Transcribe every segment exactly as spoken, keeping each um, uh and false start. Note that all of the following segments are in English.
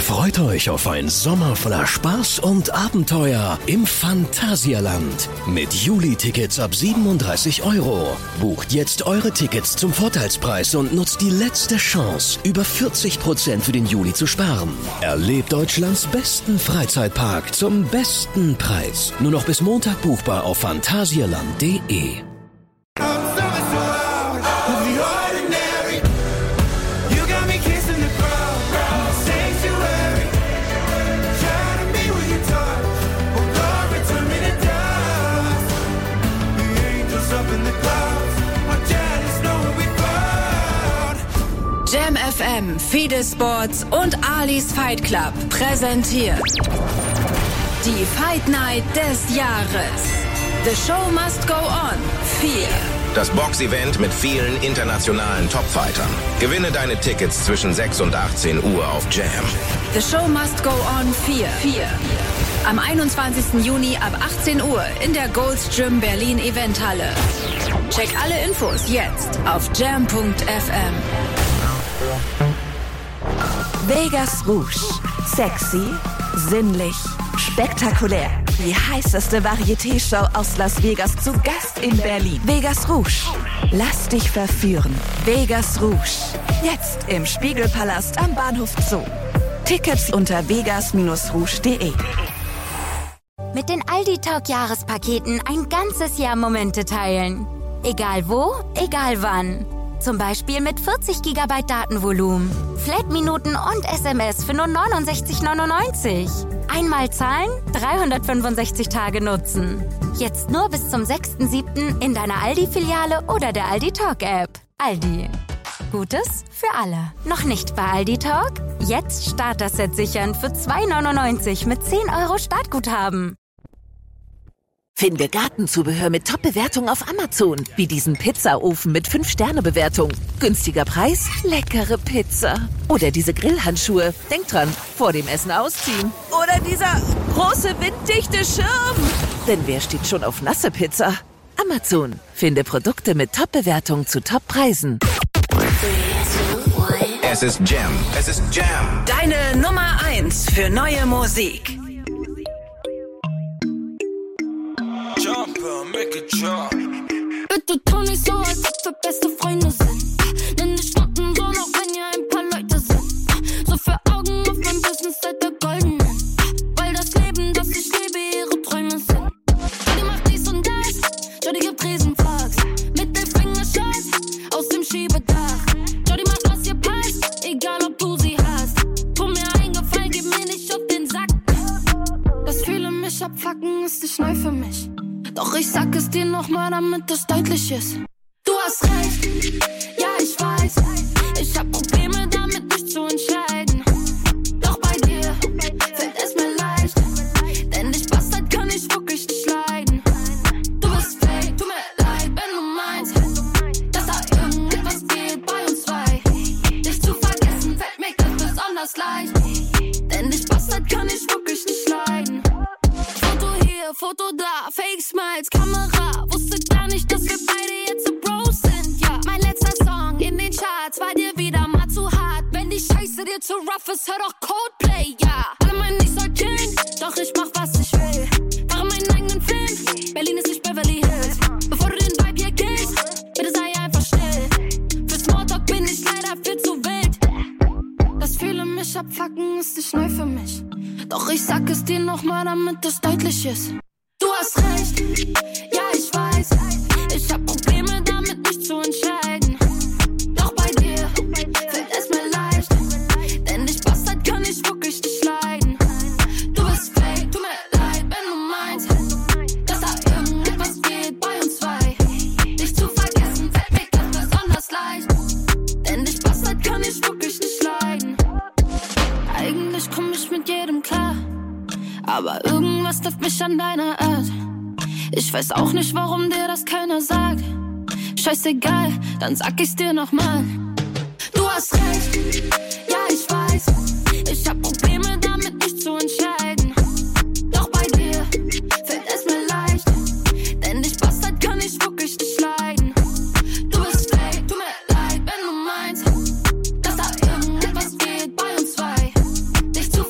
Freut euch auf einen Sommer voller Spaß und Abenteuer im Phantasialand. Mit Juli-Tickets ab siebenunddreißig Euro. Bucht jetzt eure Tickets zum Vorteilspreis und nutzt die letzte Chance, über vierzig Prozent für den Juli zu sparen. Erlebt Deutschlands besten Freizeitpark zum besten Preis. Nur noch bis Montag buchbar auf phantasialand punkt de. Jam F M, Fide Sports und Ali's Fight Club präsentiert die Fight Night des Jahres. The Show Must Go On vier. Das Boxevent mit vielen internationalen Topfightern. Gewinne deine Tickets zwischen sechs und achtzehn Uhr auf Jam. The Show Must Go On vier. Am einundzwanzigsten Juni ab achtzehn Uhr in der Gold's Gym Berlin Eventhalle. Check alle Infos jetzt auf jam punkt f m. Vegas Rouge. Sexy, sinnlich, spektakulär. Die heißeste Varieté-Show aus Las Vegas zu Gast in Berlin. Vegas Rouge. Lass dich verführen. Vegas Rouge. Jetzt im Spiegelpalast am Bahnhof Zoo. Tickets unter vegas Bindestrich rouge punkt de. Mit den Aldi Talk Jahrespaketen ein ganzes Jahr Momente teilen. Egal wo, egal wann. Zum Beispiel mit vierzig Gigabyte Datenvolumen, Flat-Minuten und S M S für nur neunundsechzig neunundneunzig. Einmal zahlen, dreihundertfünfundsechzig Tage nutzen. Jetzt nur bis zum sechsten siebten in deiner Aldi-Filiale oder der Aldi Talk App. Aldi. Gutes für alle. Noch nicht bei Aldi Talk? Jetzt Starter-Set sichern für zwei neunundneunzig mit zehn Euro Startguthaben. Finde Gartenzubehör mit Top-Bewertung auf Amazon. Wie diesen Pizzaofen mit fünf Sterne Bewertung. Günstiger Preis, leckere Pizza. Oder diese Grillhandschuhe. Denk dran, vor dem Essen ausziehen. Oder dieser große winddichte Schirm. Denn wer steht schon auf nasse Pizza? Amazon. Finde Produkte mit Top-Bewertung zu Top-Preisen. Es ist Jam. Es ist Jam. Deine Nummer eins für neue Musik. Jumper, make a jump. Bitte tu nicht so, als ob wir beste Freunde sind. Nenn dich Schnuppen so, noch wenn ihr ein paar Leute sind. So für Augen auf mein Business seid ihr golden. Weil das Leben, das ich lebe, ihre Träume sind. Die macht dies und das, Jody gibt Riesenfax. Mittelfinger-Shots aus dem Schiebedach. Jody macht, was ihr passt, egal ob du sie hast. Tu mir einen Gefallen, gib mir nicht auf den Sack. Das viele mich abfucken, ist nicht neu für mich. Doch ich sag es dir nochmal, damit es deutlich ist. Du hast recht, ja ich weiß. Ich hab Probleme damit, mich zu entscheiden. Doch bei dir fällt es mir leicht. Denn dich Bastard kann ich wirklich nicht leiden. Du bist fake, tut mir leid, wenn du meinst, dass da irgendetwas geht bei uns zwei. Dich zu vergessen fällt mir ganz besonders leicht. Denn dich Bastard kann ich wirklich nicht leiden. Foto hier, Foto da, Fake Smiles, Kamera. Wusste gar nicht, dass wir beide jetzt so Bros sind, ja. Mein letzter Song in den Charts war dir wieder mal zu hart. Wenn die Scheiße dir zu rough ist, hör doch Coldplay, ja. Alle meinen, ich soll chillen, doch ich mach, was ich will. Mache meinen eigenen Film, Berlin ist nicht Beverly Hills. Bevor du den Vibe hier killst, bitte sei einfach still. Für Smalltalk bin ich leider viel zu wild. Dass viele mich abfucken, ist nicht neu für mich. Doch ich sag es dir nochmal, damit es deutlich ist. Du hast recht, ja ich weiß. Ich hab Probleme damit, mich zu entscheiden. Doch bei dir fällt es mir leicht. Denn dich Bastard kann ich wirklich nicht leiden. Du bist fake, tut mir leid, wenn du meinst, dass da irgendetwas geht bei uns zwei. Dich zu vergessen fällt mir ganz besonders leicht. Denn dich Bastard kann ich wirklich nicht leiden. Eigentlich komm ich mit jedem klar. Aber irgendwas trifft mich an deiner Art. Ich weiß auch nicht, warum dir das keiner sagt. Scheißegal, dann sag ich's dir nochmal. Du hast recht, ja ich weiß. Ich hab Probleme damit, mich zu entscheiden. Doch bei dir fällt es mir leicht. Denn dich Bastard kann ich wirklich nicht leiden. Du bist fake, tut mir leid, wenn du meinst, dass da irgendetwas geht bei uns zwei. Dich zu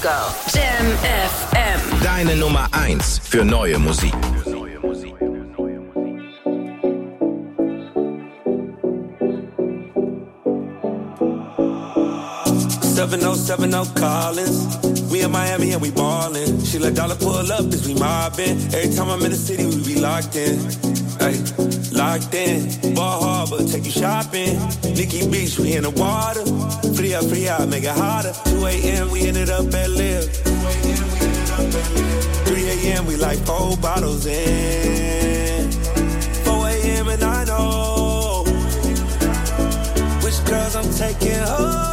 go. Jam F M. Deine Nummer eins für neue Musik. seven oh seven oh Collins. We in Miami and we ballin'. She let dollar pull up as we mobbin'. Every time I'm in the city, we be locked in. Ay, locked in. Ball Harbor, take you shopping. Nikki Beach, we in the water. Free up, free out, make it hotter. two a.m. we ended up at Live. three a.m. we like four bottles in. four a.m. and I know which girls I'm taking home.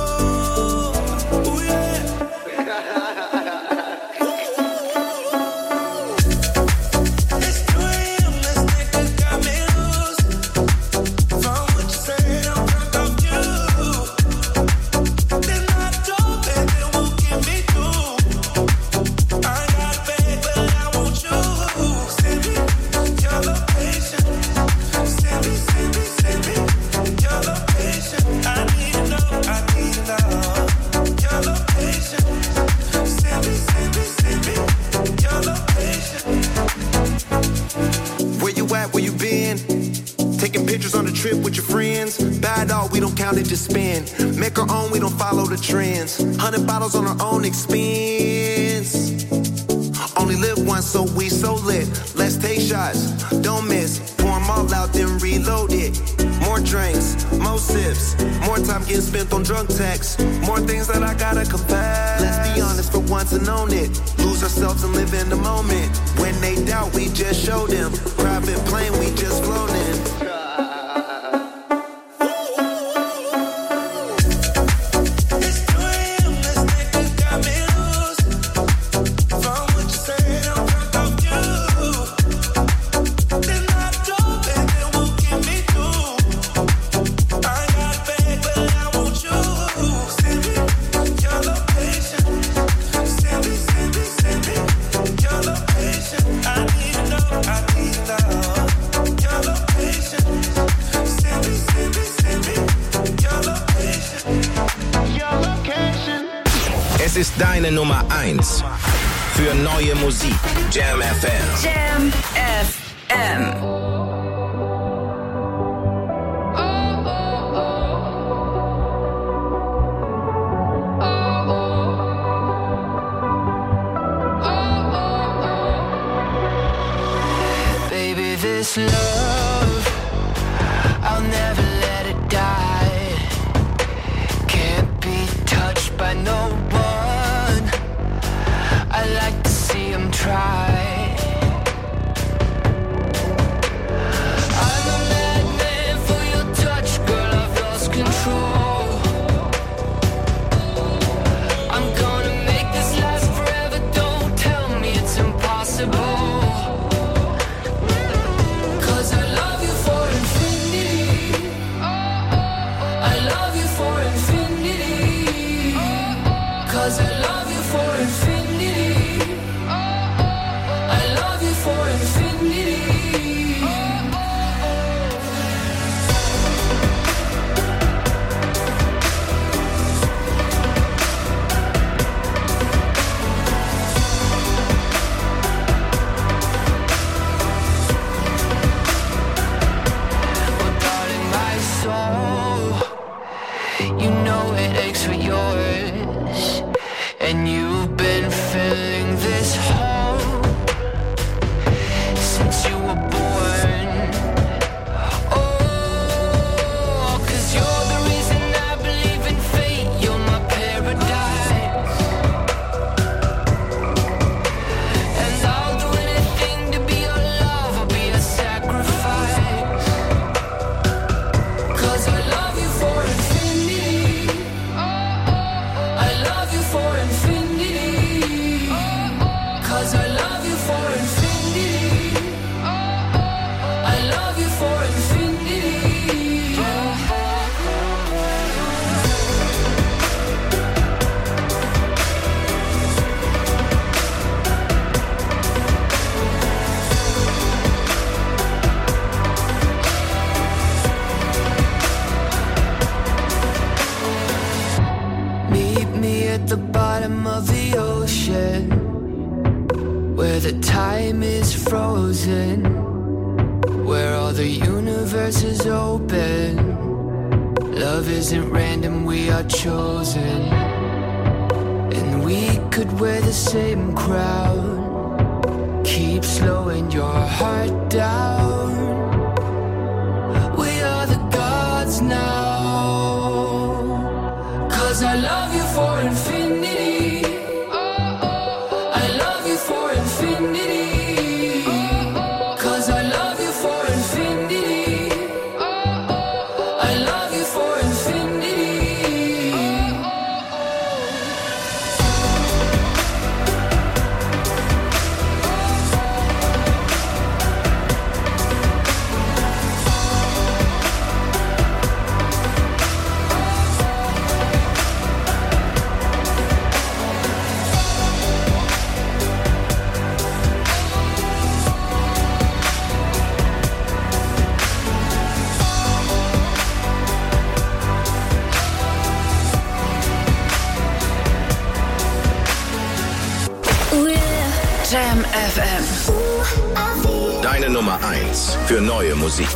To spend, make our own, we don't follow the trends. Hundred bottles on our own expense. Only live once, so we so lit. Let's take shots, don't miss. Pour them all out, then reload it. More drinks, more sips. More time getting spent on drunk texts. More things that I gotta confess. Let's be honest for once and own it. Lose ourselves and live in the moment. When they doubt, we just show them. Private plane, we just flown in. Es ist deine Nummer eins für neue Musik. Jam F M. Jam F M. Baby, this love, I'll never let it die. Can't be touched by no one. I like to see him try. I'm a madman for your touch, girl, I've lost control. I'm gonna make this last forever, don't tell me it's impossible. Cause I love you for infinity. I love you for infinity. the time is frozen, where all the universe is open. Love isn't random, we are chosen. And we could wear the same crown. Keep slowing your heart down. We are the gods now. Cause I love you for infinity. I love you for infinity. Cause I love you for infinity. I love you for infinity. Jam F M. Deine Nummer eins für neue Musik.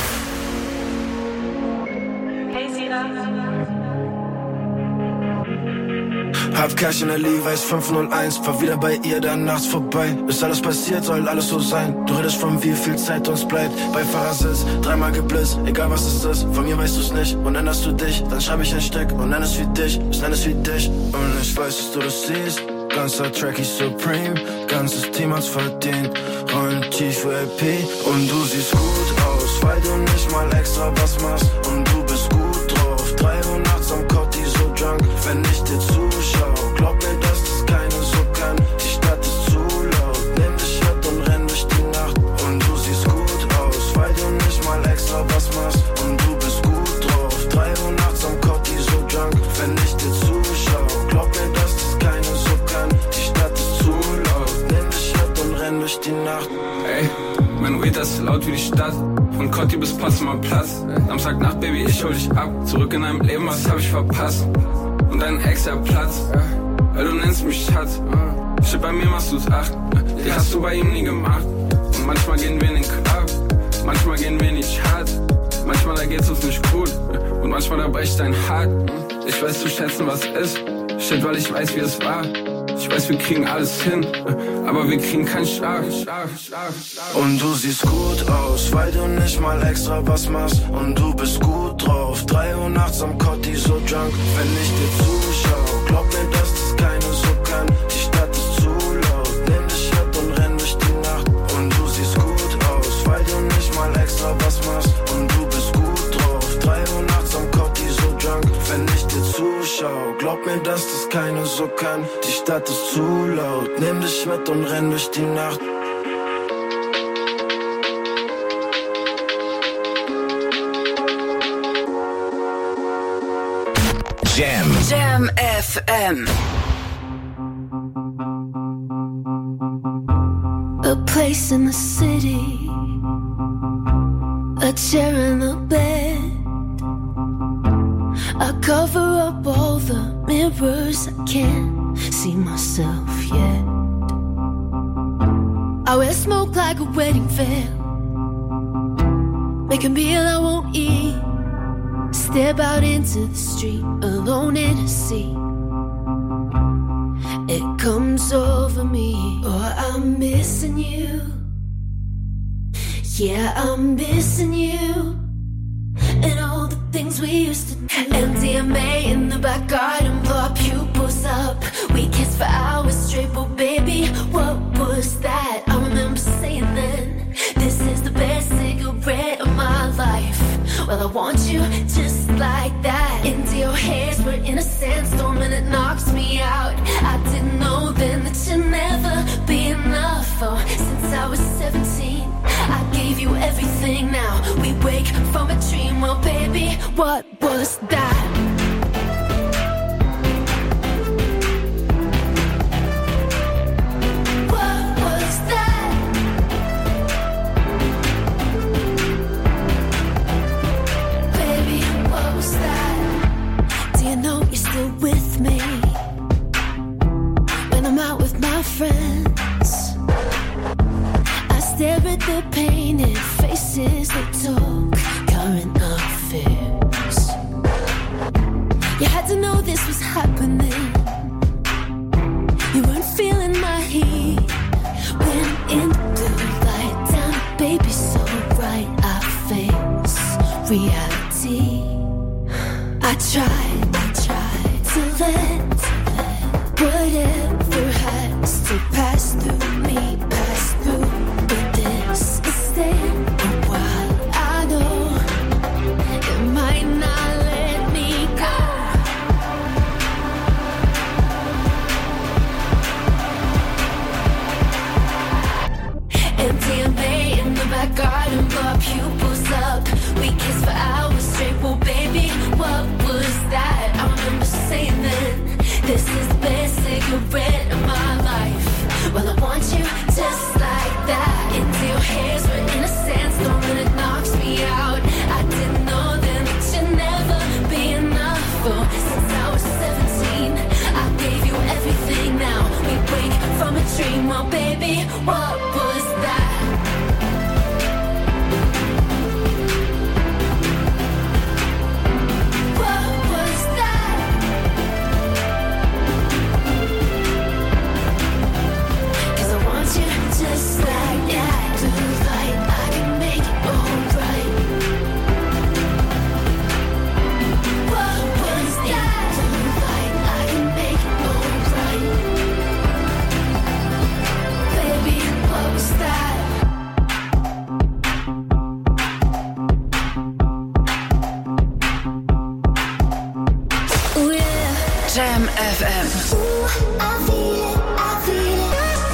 Hab Cash in der Levi's fünf null eins, fahr wieder bei ihr dann nachts vorbei. Ist alles passiert, soll alles so sein. Du redest von wie viel Zeit uns bleibt. Bei Fahrersitz, dreimal geblitzt, egal was es ist. Von mir weißt du's nicht und änderst du dich. Dann schreib ich ein Stück und nenn es wie dich, ich nenn es wie dich. Und ich weiß, dass du das siehst. Ganzer Track ist Supreme, ganzes Team hat's verdient. Rollen tief für L P und du siehst gut aus, weil du nicht mal extra was machst. Und du bist gut drauf, drei Uhr nachts am Cotti so drunk. Wenn ich dir zuschau, glaub mir, dass das keine so kann. Die Stadt ist zu laut, nimm dich mit und renn durch die Nacht. Und du siehst gut aus, weil du nicht mal extra was machst. Und du bist gut drauf, drei Uhr nachts am Cotti so drunk. Wenn ich dir zuschau, glaub mir, dass das keine so kann. Die Stadt ist zu laut, nimm dich mit und renn durch die Nacht. Ey, mein Weed ist laut wie die Stadt. Von Cotti bis Potsdamer Platz. Samstagnacht, Baby, ich hol dich ab. Zurück in deinem Leben, was hab ich verpasst? Und dein Ex, der Platz, weil du nennst mich Schatz. Shit, bei mir machst du's acht, die hast du bei ihm nie gemacht. Und manchmal gehen wir in den Club, manchmal gehen wir nicht hart. Manchmal da geht's uns nicht gut und manchmal da bricht dein Hart. Ich weiß zu schätzen, was ist. Shit, weil ich weiß, wie es war. Ich weiß, wir kriegen alles hin, aber wir kriegen keinen Schlaf. Und du siehst gut aus, weil du nicht mal extra was machst. Und du bist gut drauf, drei Uhr nachts am Cotti so drunk. Wenn ich dir zuschau, glaub mir, dass das keine so kann. Die Stadt ist zu laut, nimm dich mit und renn durch die Nacht. Und du siehst gut aus, weil du nicht mal extra was machst. Und du bist gut drauf, drei Uhr nachts am Cotti so drunk. Wenn ich dir zuschau, glaub mir, dass das keine so kann. Die Stadt ist zu laut, nimm dich mit und renn durch die Nacht. Jam. Jam F M. A place in the city, a chair and a bed. I cover up all the mirrors, I can't see myself yet. I wear smoke like a wedding veil, make a meal I won't eat. Step out into the street, alone in a sea. It comes over me, oh, I'm missing you. Yeah, I'm missing you. And all the things we used to do. M D M A in the back garden, blow our pupils up. We kissed for hours straight, but baby, what was that? I remember saying then, this is the best cigarette of my life. Well, I want you just like that. Into your hairs, we're in a sandstorm and it knocks me out. I didn't know then that you'd never be enough. Oh, since I was seventeen, I gave you everything. Now we wake from a dream. Well, baby, what was that? What was that? Baby, what was that? Do you know you're still with me when I'm out with my friends? reality. I tried, I tried to let whatever has to pass through me, pass through. But this is staying a while. I know it might not let me go. M D M A in the back garden, blow pupils up. We kissed for hours straight, well baby, what was that? I remember saying then, this is the best cigarette of my life. Well, I want you just like that. Into your hairs, we're in a sandstorm and it knocks me out. I didn't know then that you'd never be enough. Oh, since I was seventeen, I gave you everything. Now we wake from a dream, well baby, what was that? Just like that, do right, I can make it alright. What was that? Do right, I can make it alright. Baby, what was that? Ooh yeah, Jam F M. Ooh, I feel it, I feel it.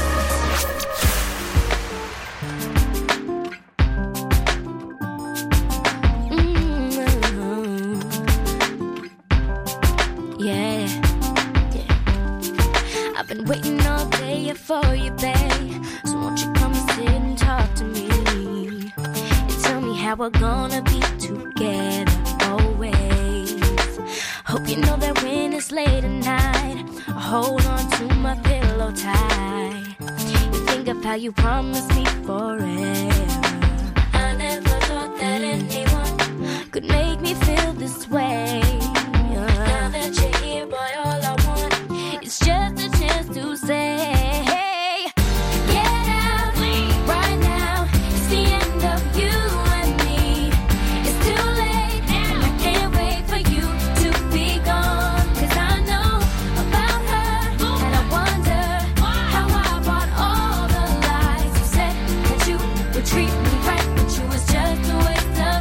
Been waiting all day for you, babe. So won't you come and sit and talk to me and tell me how we're gonna be together always. Hope you know that when it's late at night, I hold on to my pillow tight. You think of how you promised me forever. I never thought that anyone could make me feel this way. Now that you're here, boy, all I want is just a chance to say, hey, get out right now. It's the end of you and me. It's too late and I can't wait for you to be gone. Cause I know about her and I wonder how I bought all the lies. You said that you would treat me right, but you was just a waste of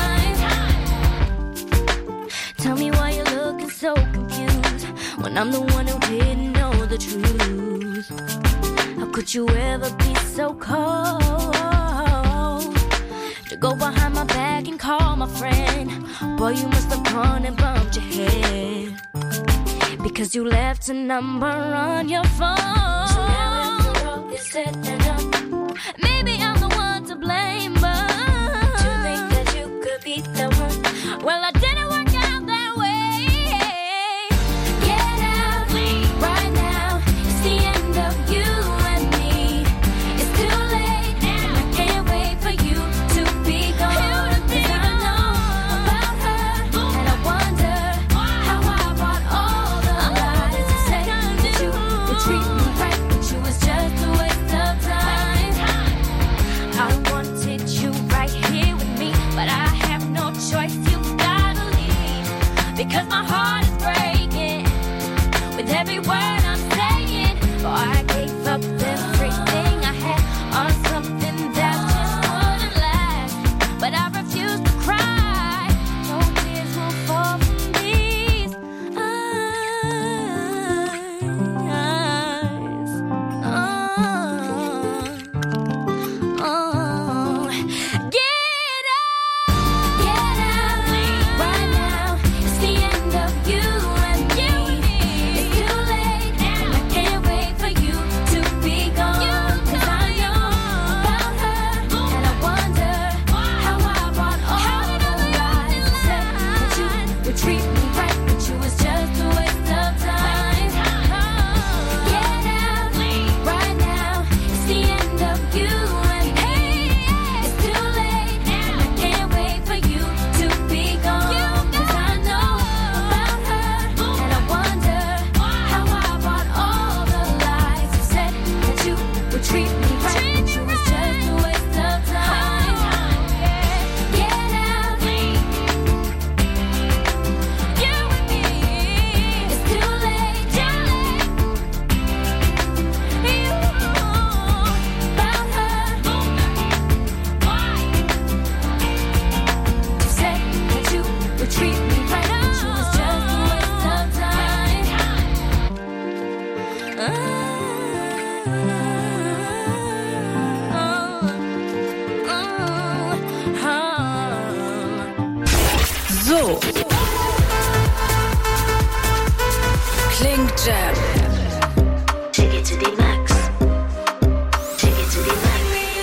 time. Tell me why you're looking so confused when I'm the one who didn't know the truth. How could you ever be so cold to go behind my back and call my friend? Boy, you must have gone and bumped your head because you left a number on your phone. So now after all is said and done, maybe I'm the one to blame, but to think that you could be the one, well, I didn't work out that way. Treat me right, but you was just a waste of time. I wanted So klingt Jam. Take it to the max. Take it to the max.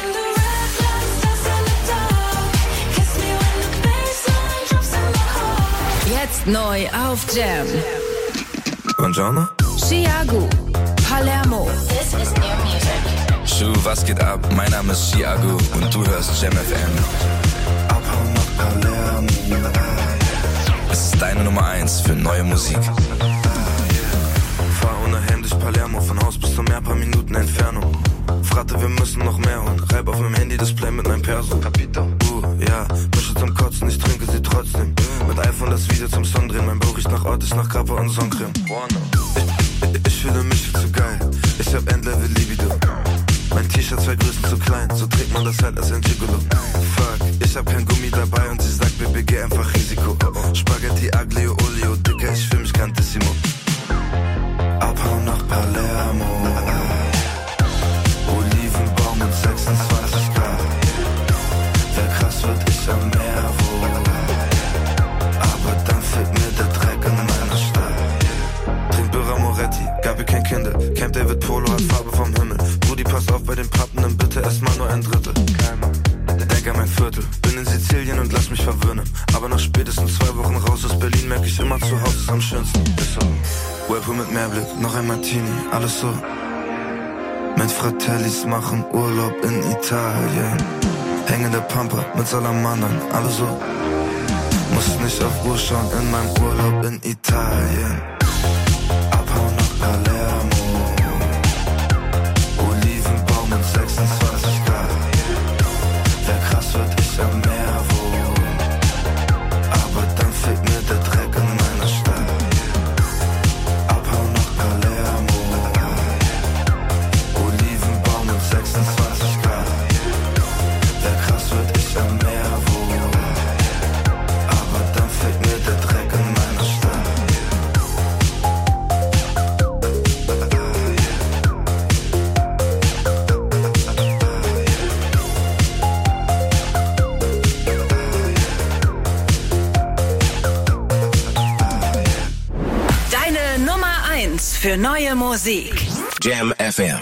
Jetzt neu auf Jam. Buongiorno. Chiago, Palermo. This is new music. Schuh, was geht ab? Mein Name ist Chiago und du hörst Jam F M. Abhauen nach Palermo. Es ist deine Nummer eins für neue Musik. Fahr ohne Hemd durch Palermo, von Haus bis zum Meer, paar Minuten Entfernung. Fragte, wir müssen noch mehr holen. Reib auf meinem Handy-Display mit meinem Perso. Capito. Uh, ja, Mische zum Kotzen, ich trinke sie trotzdem. Mit iPhone das Video zum Song drehen. Mein Bauch riecht nach Ort, ich nach Kappa und Sonnencreme. Ich, ich, ich fühle mich viel zu geil. Ich hab Endlevel Libido. Mein T-Shirt zwei Größen zu klein, so trägt man das halt als ein Gigolo. Fuck, ich hab kein Gummi dabei und sie sagt, Baby, geh einfach Risiko. Spaghetti, Aglio, Olio, Dicker, ich fühl mich grandissimo. Abhauen nach Palermo. Olivenbaum und sechsundzwanzig Grad. Wer krass wird, ich am Meer wohnen. Aber dann fehlt mir der Dreck in meiner Stadt. Trink Birra Moretti, Gabi kein Kinder. Camp David Polo hat Farbe vom Himmel. Brudi, pass auf bei den Pappen, bitte erstmal nur ein Drittel. Denk an mein Viertel, bin in Sizilien und lass mich verwöhnen. Aber nach spätestens zwei Wochen raus aus Berlin merk ich immer, zu Hause ist am schönsten. Ist so. Whirlpool mit Meerblick, noch ein Martini, alles so. Mit Fratellis machen Urlaub in Italien. Hängende Pampa mit Salamandern, alles so. Muss nicht auf Uhr schauen in meinem Urlaub in Italien. Abhauen nach Palermo. Olivenbaum und sechsundzwanzig Grad. Wer krass wird, ich am Meer wohnen. Aber dann fehlt mir der Dreck in meiner Stadt. Abhauen nach Palermo. Olivenbaum und sechsundzwanzig Grad. Wer krass wird, ich am Meer wohnen. Aber dann fehlt mir der Dreck in meiner Stadt. Deine Nummer eins für neue Musik. Jam F M.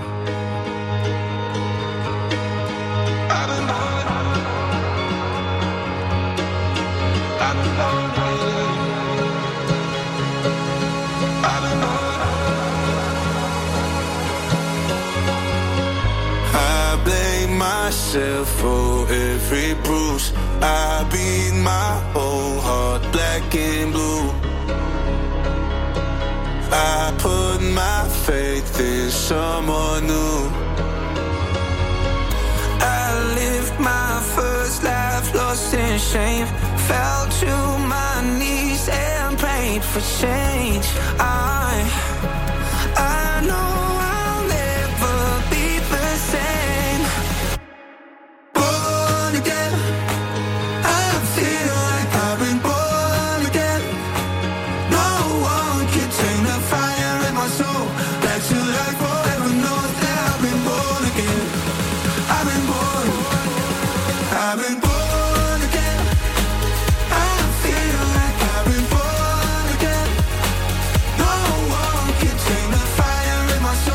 I blame myself for every bruise. I beat my whole heart black and blue. I put my faith in someone new. I lived my first life lost in shame. Fell to my knees and prayed for change. I, I know I'll never be the same. Born again, I feel like I've been born again. No one can take the fire in my soul back to life forever. Knows that I've been born again. I've been born. I've been born again. I feel like I've been born again. No one can take the fire in my soul.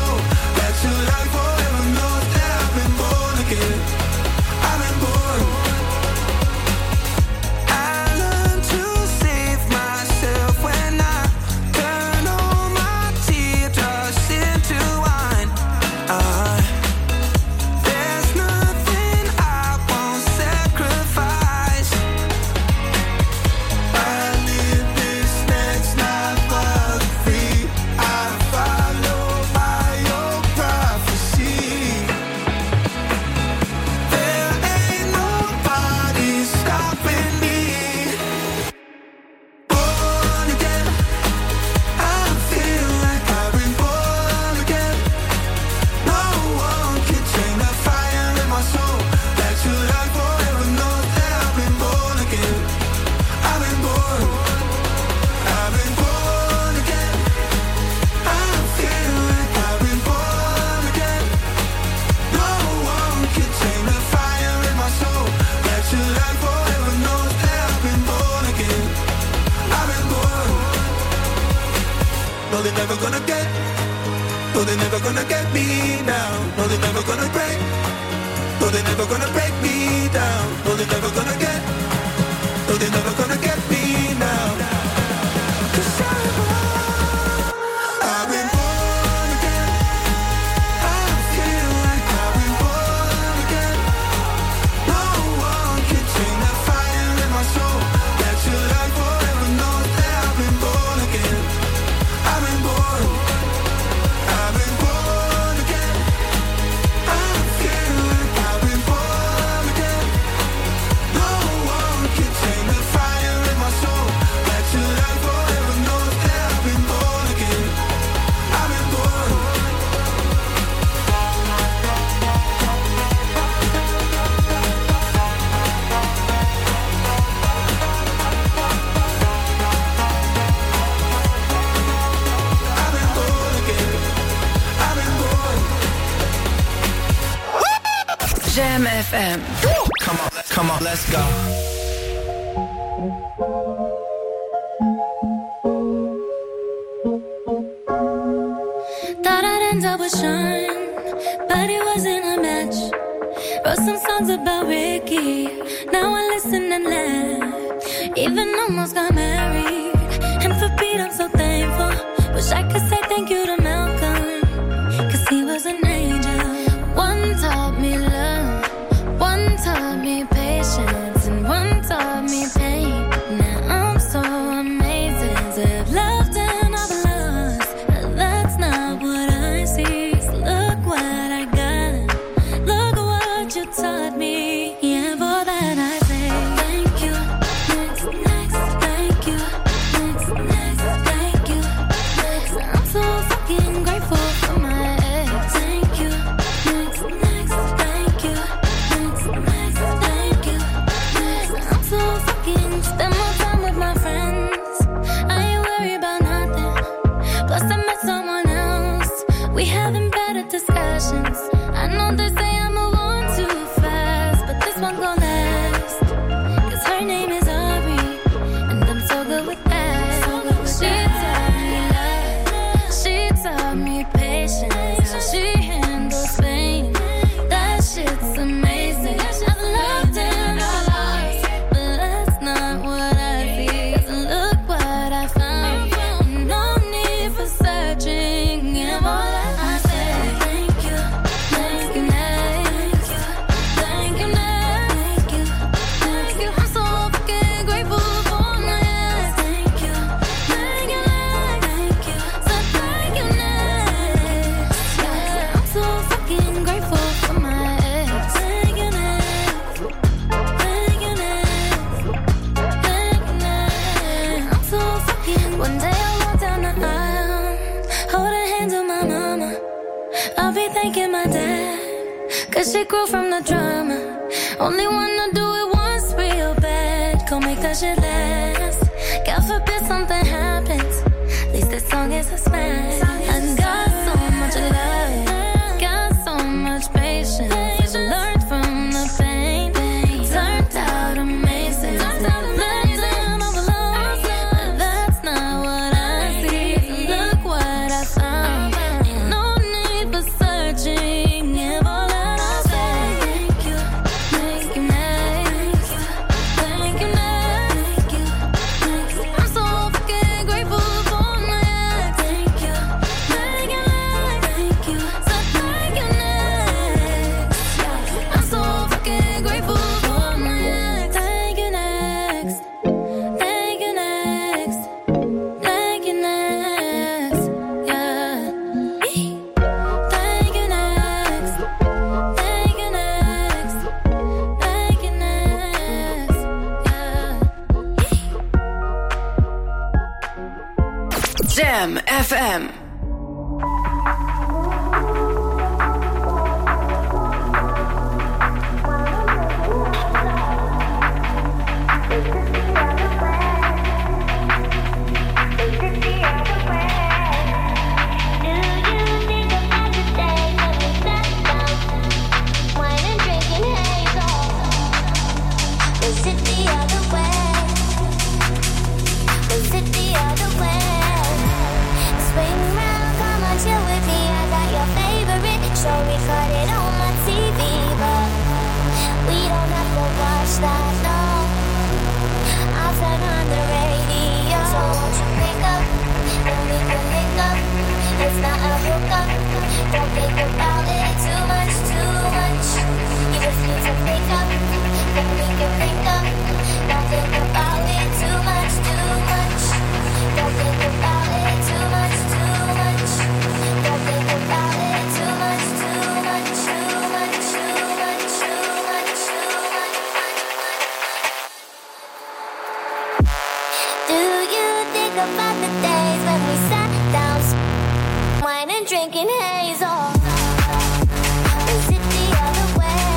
never gonna get. No, they're never gonna get me now. No, they're never gonna break. No, they're never gonna break me down. No, they're never gonna get. No, they're never gonna get me now. 'Cause I'm born, I've been born again. I feel like I've been born again. No one can tame that fire in my soul. That your life forever knows that I've been born again. I've been born. I've been born again. I feel like I've been born again. No one can tame the fire in my soul. That your life forever knows that I've been born again. I've been born. I've been born again. I've been born. Jam F M. Come on, come on, let's go. Thought I'd end up with Sean, but it wasn't a match. Wrote some songs about Ricky, now I listen and laugh. Even almost got married, and for Pete I'm so thankful. Wish I could say thank you to Malcolm, 'cause he was an angel. One taught me love, one taught me patience, and one taught me pain. Now I'm so amazing to have loved and I've lost. That's not what I see. So look what I got. Look what you taught me. Yeah, for that I say thank you. Next, next, thank you. Next, next, thank you. Next, I'm so fucking grateful for my ex. Thank you. Next, next, thank you. Next, next, thank you. Next, I'm so fucking spend more time with my friends. I ain't worried about nothing. Plus I met someone else. We having better discussions. I know they say I move on too fast, but this one gon' last. 'Cause her name is Ari, and I'm so good with that. She taught me love, she taught me patience, how she handles pain. That shit's amazing. I've loved and I've lost, but that's not what I see. 'Cause look what I found. No need for searching. Yeah, more than I say. Thank you, thank you, next. Thank you, next. Thank you, I'm so fucking grateful for my ex. Thank you, thank you, next. Thank you, so thank you, next. Yeah, I'm so fucking grateful for my ex. Thank you, next. Thank you, next. Thank you, next. I'm so fucking. One day I walk down the aisle, holding hands with my mama. I'll be thanking my dad, 'cause she grew from the drama. Only wanna do it once real bad. Go make that shit last. God forbid something happens. At least this song is a smash. I got so much love, got so much patience. Learned from the pain. Turned out amazing. Left them all alone, but that's not what I see. Look what I found. Ain't no need for searching. Yeah, all that I say. Thank you, thank you, next. Thank you, next. Thank you. I'm so fucking grateful for my ex. Thank you, thank you, next. Thank you, so thank you, next. I'm so fucking grateful for my ex. Thank you, next. Thank you, next. Thank you, next. Yeah. Thank you, next. Thank you, next. Thank you, next. Yeah. Jam F M. Is it the other way? Is it the other way? Swing hook up. Don't think about it too much, too much. You just need to pick up, then we can pick up. Don't think about it too much, too much. Don't think about it too much, too much. Don't think about it too much, too much, too much, too much, too much, too much. Do you think about the days when we sat down, wine and drinking haze? Or was it the other way?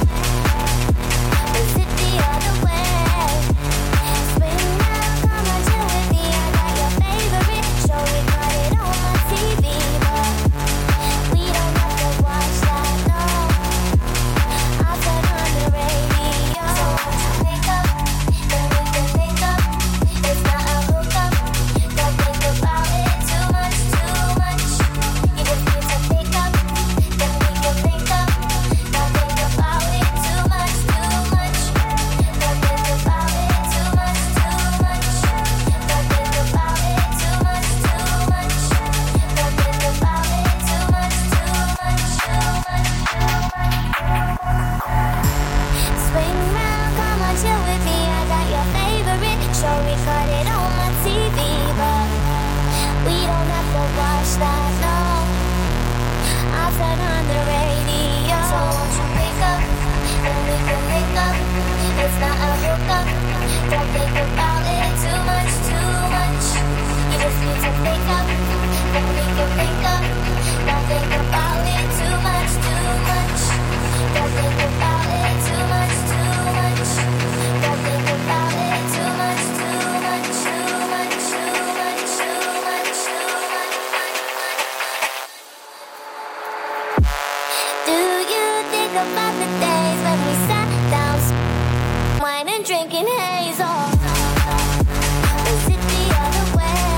Was it the other way? Spring now, come on, chill with me. I got your favorite show, we got it on my T V, but we don't have to watch that, no. I'll turn on the radio. So won't you wake up, then we can pick up. It's not a hookup. Don't think about it too much, too much. You just need to pick up, then we can pick up. Don't think about it too much, too much. Don't think about it too much, too much. Don't think about it too much, too much. Don't think about it too much, too much, too much. Swing round, come on, chill with me. I got your favorite show, we got it on my T V, but we don't have to watch that, no. I'll turn on the radio. So won't you pick up, then we can pick up. It's not a hookup. Don't think about it too much, too much. You just need to pick up, then we can pick up. Don't think about it too much, too much. Don't think about it too much, too much. Don't think about it too much, too much, too much, too much, too much, too much. Do you think about the days when we sat down, wine and drinking haze? Or was it the other way?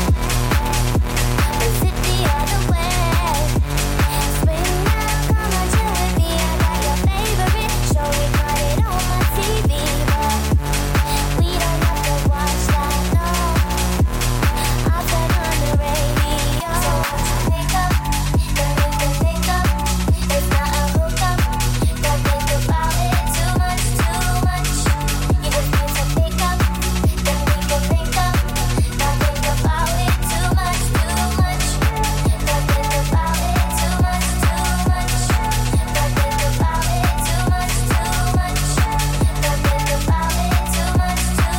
Was it the other way? Spring now, come on, chill with me. I got your favorite show, we got it on my T V, but we don't have to watch that, no. I'll turn on the radio. So won't you pick up, then we can pick up. It's not a hookup. Don't think about it too much, too much. You just need to pick up, then we can pick up. Don't think about it too much, too much. Don't think about it too much, too much. Don't think about it too much, too much. Don't think about it too much, too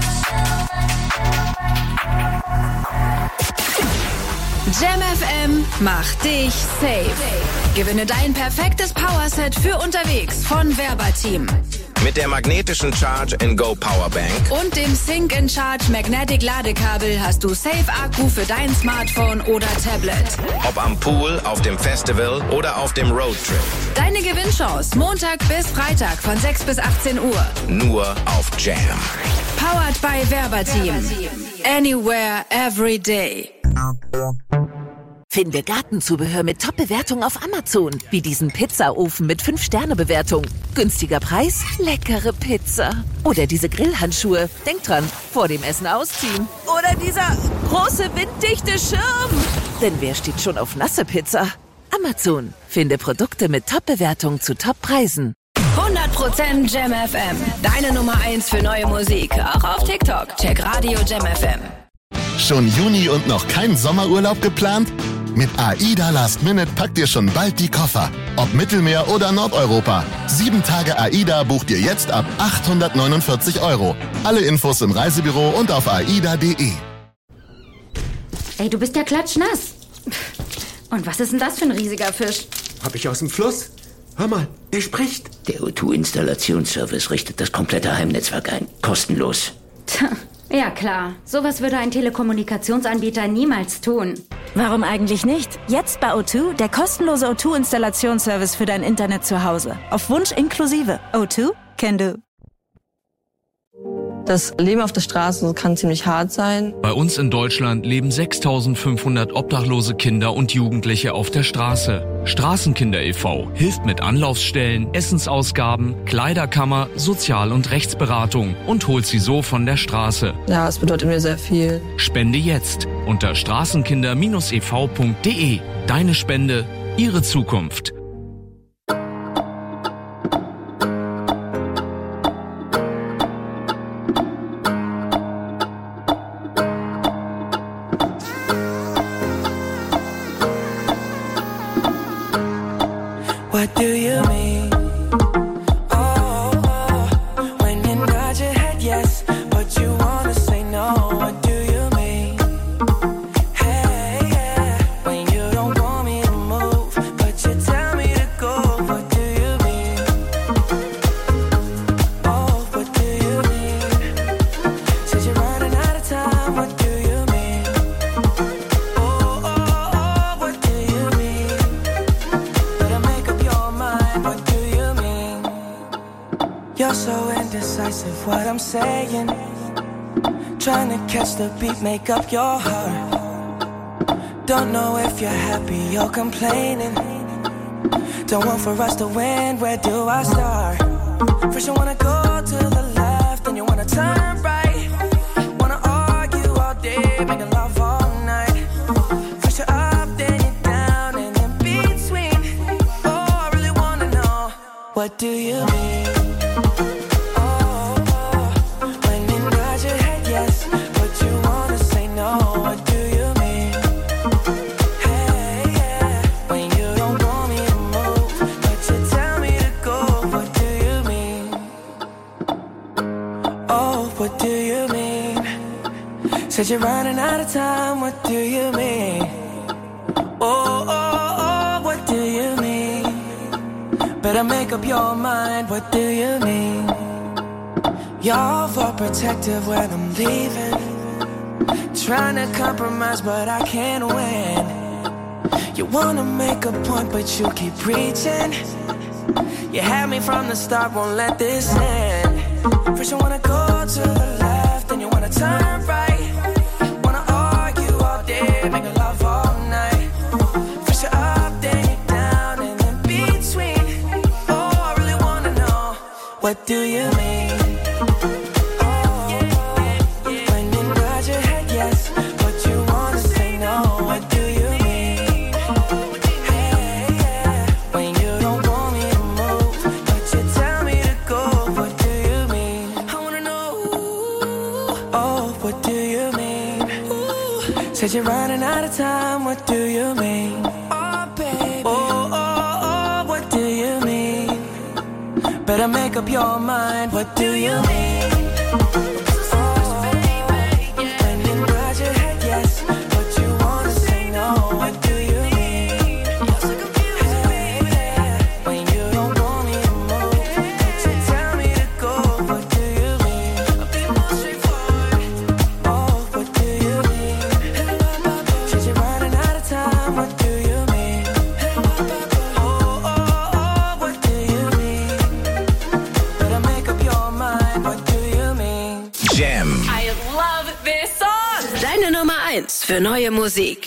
much, too much. Jam F M macht dich safe. Gewinne dein perfektes Powerset für unterwegs von Verbateam. Mit der magnetischen Charge and Go Powerbank Und dem Sync and Charge Magnetic Ladekabel hast du Safe-Akku für dein Smartphone oder Tablet. Ob am Pool, auf dem Festival oder auf dem Roadtrip. Deine Gewinnchance Montag bis Freitag von sechs bis achtzehn Uhr. Nur auf Jam. Powered by Verbateam. Anywhere, every day. Finde Gartenzubehör mit Top-Bewertung auf Amazon. Wie diesen Pizzaofen mit fünf Sterne Bewertung. Günstiger Preis, leckere Pizza. Oder diese Grillhandschuhe. Denk dran, vor dem Essen ausziehen. Oder dieser große winddichte Schirm. Denn wer steht schon auf nasse Pizza? Amazon. Finde Produkte mit Top-Bewertung zu Top-Preisen. hundert Prozent Jam F M. Deine Nummer eins für neue Musik. Auch auf TikTok. Check Radio Jam F M. Schon Juni und noch kein Sommerurlaub geplant? Mit AIDA Last Minute packt ihr schon bald die Koffer. Ob Mittelmeer oder Nordeuropa. Sieben Tage AIDA bucht ihr jetzt ab achthundertneunundvierzig Euro. Alle Infos im Reisebüro und auf aida punkt de. Ey, du bist ja klatschnass. Und was ist denn das für ein riesiger Fisch? Hab ich aus dem Fluss. Hör mal, der spricht. Der O zwei Installationsservice richtet das komplette Heimnetzwerk ein. Kostenlos. Tja, ja klar. Sowas würde ein Telekommunikationsanbieter niemals tun. Warum eigentlich nicht? Jetzt bei O zwei der kostenlose O zwei Installationsservice für dein Internet zu Hause. Auf Wunsch inklusive. O zwei can do. Das Leben auf der Straße kann ziemlich hart sein. Bei uns in Deutschland leben sechstausendfünfhundert obdachlose Kinder und Jugendliche auf der Straße. Straßenkinder e V hilft mit Anlaufstellen, Essensausgaben, Kleiderkammer, Sozial- und Rechtsberatung und holt sie so von der Straße. Ja, es bedeutet mir sehr viel. Spende jetzt unter straßenkinder Bindestrich e v punkt de. Deine Spende, ihre Zukunft. What do you mean? Oh, oh, when you nod your head yes, but you wanna say no. What do you mean? Hey, yeah, when you don't want me to move, but you tell me to go. What do you mean? Oh, what do you mean? Said you're running out of time. What do you mean? Oh, oh, oh, what do you mean? Better make up your mind. What do you mean? You're so indecisive. What I'm saying. Trying to catch the beat, make up your heart. Don't know if you're happy or complaining. Don't want for us to win, where do I start? First you wanna go to the left, then you wanna turn right. Wanna argue all day, making love all night. First you're up, then you're down, and in between. Oh, I really wanna know, what do you mean? Oh, oh, when you nod your head yes, but you wanna say no. What do you mean? Hey, yeah, when you don't want me to move, but you tell me to go. What do you mean? Oh, what do you mean? Said you're running out of time. What do you mean? Oh, oh, oh, what do you mean? Better make up your mind. What do you mean? You're overprotective when I'm leaving. Trying to compromise, but I can't win. You wanna make a point, but you keep preaching. You had me from the start, won't let this end. First you wanna go to the left, then you wanna turn right. Wanna argue all day, making love all night. First you're up, then you're down, and in between. Oh, I really wanna know, what do you mean? Said you're running out of time. What do you mean? Oh, baby. Oh, oh, oh, what do you mean? Better make up your mind. What do you mean? Nummer eins für neue Musik.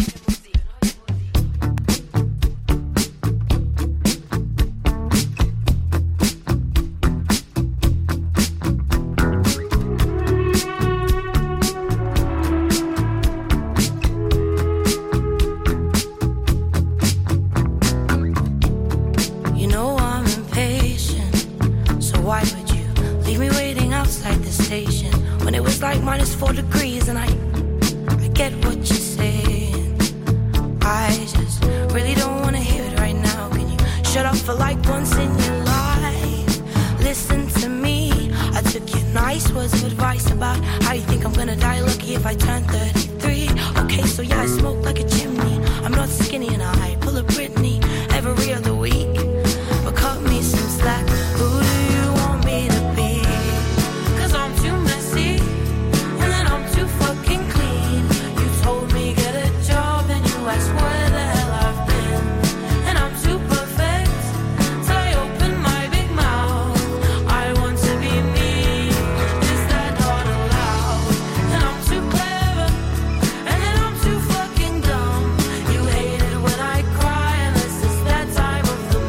You know I'm impatient, so why would you leave me waiting outside the station when it was like minus four degrees and I get what you're saying. I just really don't wanna hear it right now. Can you shut up for like once in your life? Listen to me. I took your nice words of advice about how you think I'm gonna die lucky if I turn thirty-three. Okay, so yeah, I smoke like a chimney. I'm not skinny and I pull a Britney every other week. But cut me some slack. Who do you want me to be? Cause I'm too messy and then I'm too fucking clean. Told me get a job and you asked where the hell I've been. And I'm too perfect, so I open my big mouth. I want to be me, is that not allowed? And I'm too clever, and then I'm too fucking dumb. You hate it when I cry unless it's that time of the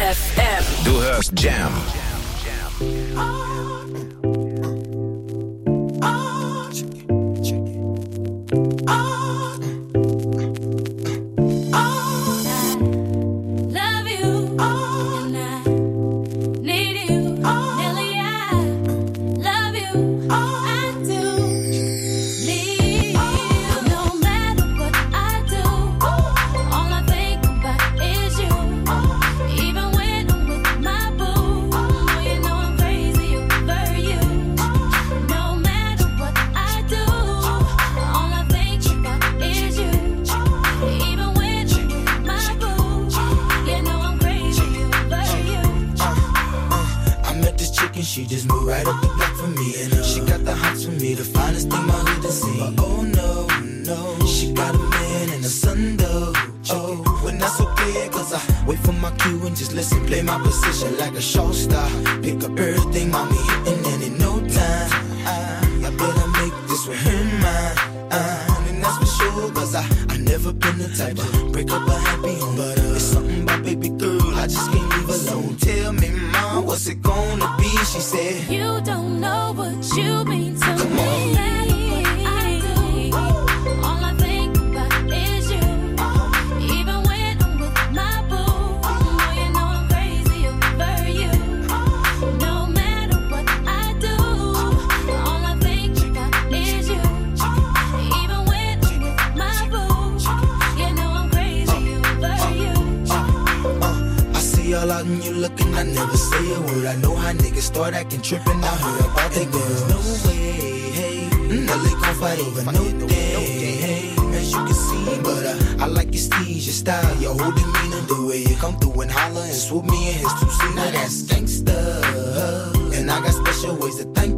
F M. Du hörst Jam. She just moved right up the block for me, and uh, she got the hots for me, the finest thing my hood has seen. But oh no, no, she got a man and a son though. Oh, when that's okay, cause I wait for my cue and just listen, play my position like a show star. Pick up everything, mommy hitting, and in no time, I, I better make this with her mine. Uh, and that's for sure, cause I, I never been the type to break up a happy home. But uh, it's something about baby girl, I just can't leave alone. Tell me, mom, what's it gonna be? She said, you don't know what you mean to Come me. on. I do. All I think about is you. Even when I'm with my boo, oh, you know I'm crazy over you. No matter what I do, all I think about is you. Even when I'm with my boo, you know I'm crazy over you. Uh, I see all out and you looking, I never say a word. I know how niggas start acting trippin'. I heard about they girls. No way, hey. No, they gon' fight over no day, hey. As you can see, but uh, I like your steez, your style, your whole demeanor, the way you come through and holler and swoop me in his two seat. Now that's gangsta, and I got special ways to thank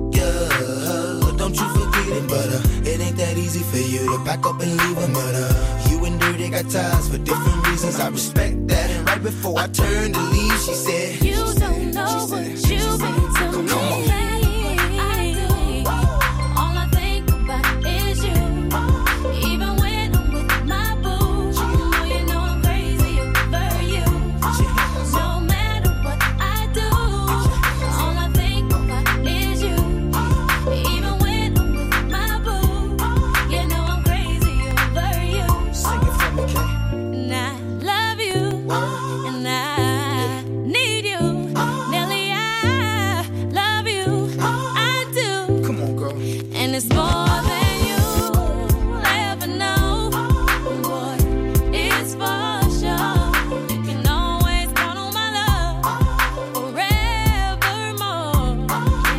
you. Don't you forget it, but uh, it ain't that easy for you to back up and leave him. But uh, you and Dirty got ties for different reasons. I respect that. And right before I turned to leave, she said, you don't know what you've been to me. Come on. I do. All I think about is you. Even when I'm with my boo, oh, you know I'm crazy over you. No matter what I do, all I think about is you. Even when I'm with my boo, you know I'm crazy over you. Sing it for me, Kay. And I love you. And I need you. Nelly, I love you. I do. Come on, girl. And it's more than you'll ever know. Boy, it's for sure. You can always count on my love forevermore.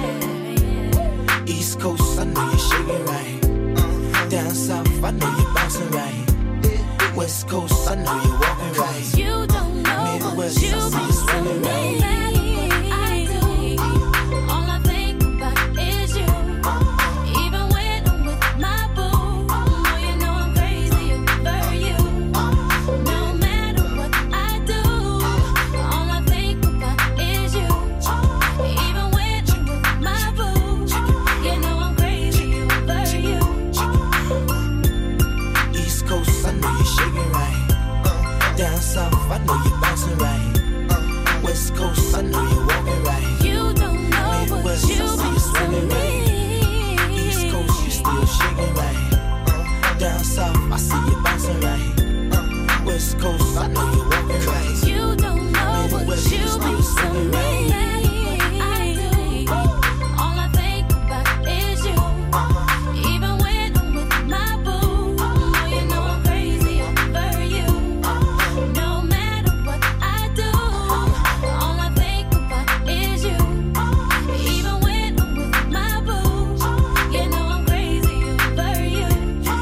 Yeah, yeah. East Coast, I know you're shaking right. Uh, down south, I know you're bouncing right. West Coast, I know you're walking right. You don't know Midwest, what I you've see been you to swinging me. right. I do. All I think about is you. Even when I'm with my boo, oh, you know I'm crazy over you. No matter what I do, all I think about is you. Even when I'm with my boo, you know I'm crazy over you. East Coast, I know you're shaking right. Uh, down south, I know you're bouncing right. Uh, West Coast, I know you're walking right. You don't know what Midwest, I you've see been you swinging to right. me. East Coast, you still shaking right. Uh, down south, I see you bouncing right. Uh, West Coast, I know you're walking right. You don't know what Midwest, you you've still been to swinging right. me. I do. All I think about is you. Even when I'm with my boo, oh, you know I'm crazy over you. No matter what I do, all I think about is you. Even when I'm with my boo, you know I'm crazy over you.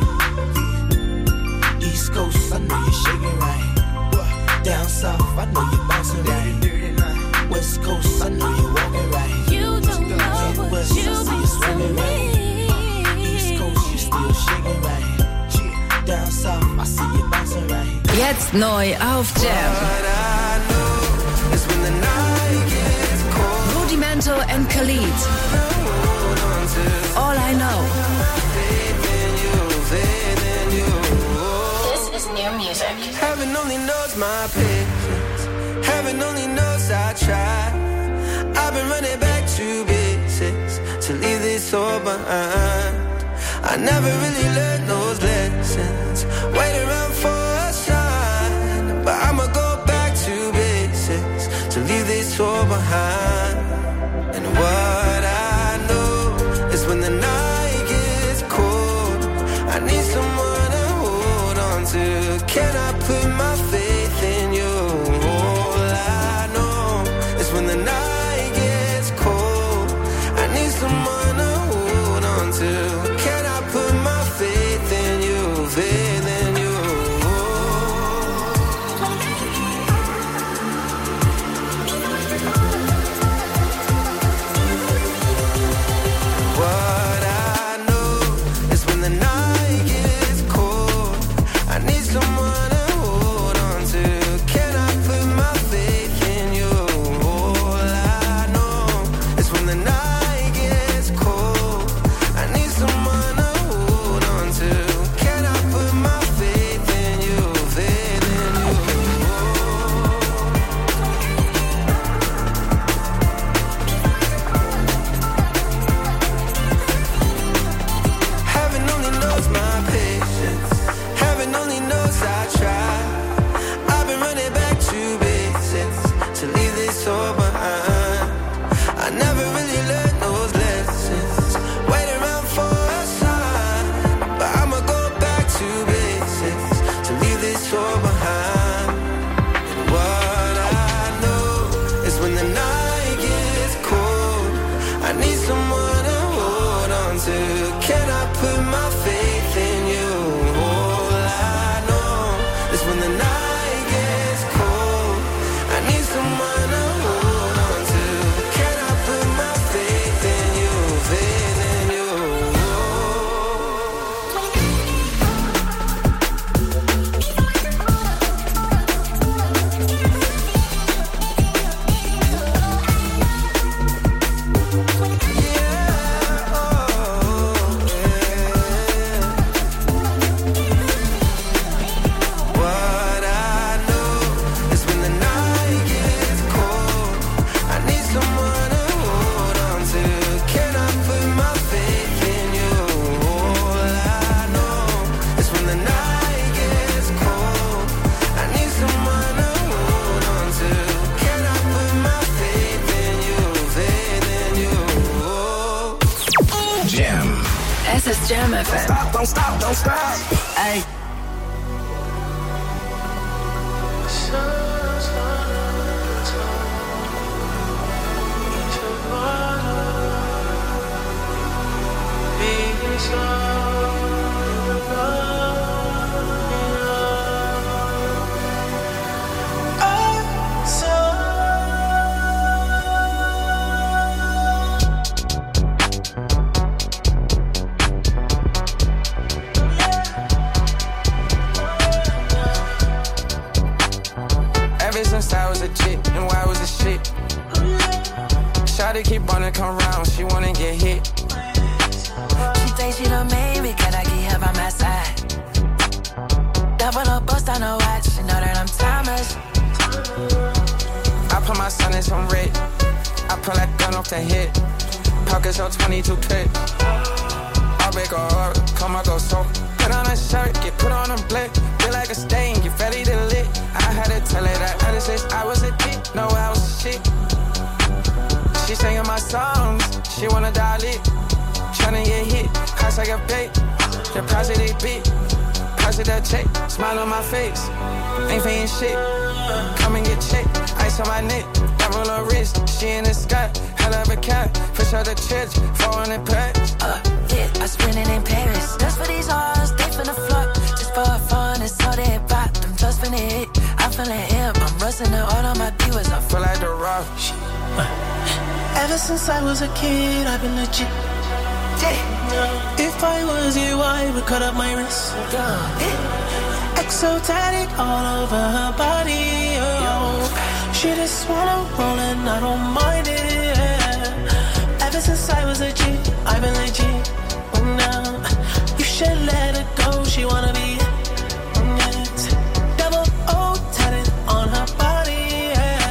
East Coast, I know you're shaking right. Down south, I know you're bouncing right. West Coast, I know you're walking right. You don't know what Midwest, I you've see been you swinging to right. me. East Coast, you still shaking right. Down south, I see you bouncing right. Jetzt neu auf Jam. Rudimento and Khalid. All I know. This is new music. Heaven only knows my patience. Heaven only knows I tried. I've been running back to basics to leave this all behind. I never really learned those lessons. Wait around for a sign, but I'ma go back to basics to leave this all behind. And what I know is when the night gets cold, I need someone to hold on to. Can I put my faith in you? All I know is when the night gets cold, I need someone to hold on to. Can I put my faith in you, faith in you? What I know is when the night gets cold, I need someone to hold on to. Can I put my faith in you? All I know is when the night gets cold, I need someone to hold on to. Can I put my faith in you, faith in you? Heaven only knows my patience. Heaven only knows I try. I've been running back to basics to leave this all behind. I never really learned those lessons. Wait around for a sign, but I'ma go back to basics to leave this all behind. And what I know is when the night gets cold, I need someone to hold on to. Can I put my faith in you? All I know is when the night gets cold, I need someone to hold on to. Can I put my faith in you, faith in you? What I know is when the night gets cold, I need someone to hold on to. Can I put my faith in you? All I know is when the night gets cold, I need someone to hold on to. Can I put my faith in you, faith in you? Jam. Es ist Jam F M. Stop, don't stop, don't stop. Ey. Ever since I was a chick, and why was a shit? Shawty keep wanna come round, she wanna get hit. She thinks she done made me, can I get her by my side? Double up, bust on her watch, she know that I'm timeless. I put my son in some red. I pull that gun off the hip. Pockets on twenty-two clip. I'll make her hard, come on, go so. Put on a shirt, get put on a blick. Feel like a stain, get ready to lit. I had to tell her that other since I was a dick. No, I was a shit. She singing my songs, she wanna dial it. Tryna get hit, cost like a bait. The price of they beat, price of that check. Smile on my face, ain't paying shit. Come and get checked, ice on my neck. Double her wrist, she in the sky. Hell of a cat, push out the church, four hundred packs. Uh, yeah, I spend it in Paris. Just for these hoes, they finna flood. Just for fun, it's all they pop. Them just finna hit. I'm feeling hip, I'm rusting the all on my divas. I Feel like the rock. Ever since I was a kid, I've been legit. If I was you, I would cut up my wrist. Exotic all over her body. Oh. She just wanna roll and I don't mind it. Ever since I was a G, I've been legit. Oh, now you should let her go. She wanna be it. Double O tatted on her body. Yeah.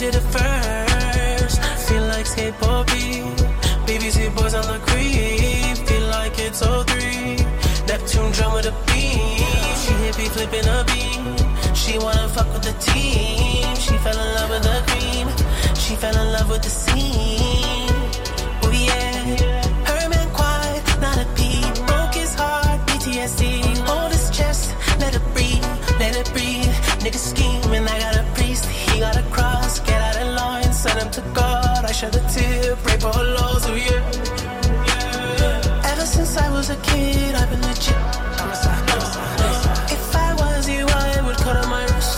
did it first. Feel like skateboard beat. B B C boys on the creep. Feel like it's oh three. Neptune drum with a beat. She hit me flipping a beat. She wanna fuck with the team. She fell in love with the cream. She fell in love with the scene. Oh yeah. Her man quiet, not a peep. Broke his heart, P T S D. Hold his chest, let it breathe, let it breathe. Nigga scheming, I got a priest. He got a cross, get out of line. Send him to God, I shed a tear. Pray for her lows, oh yeah. yeah. Ever since I was a kid, I've been legit. If I was you, I would cut on my wrist.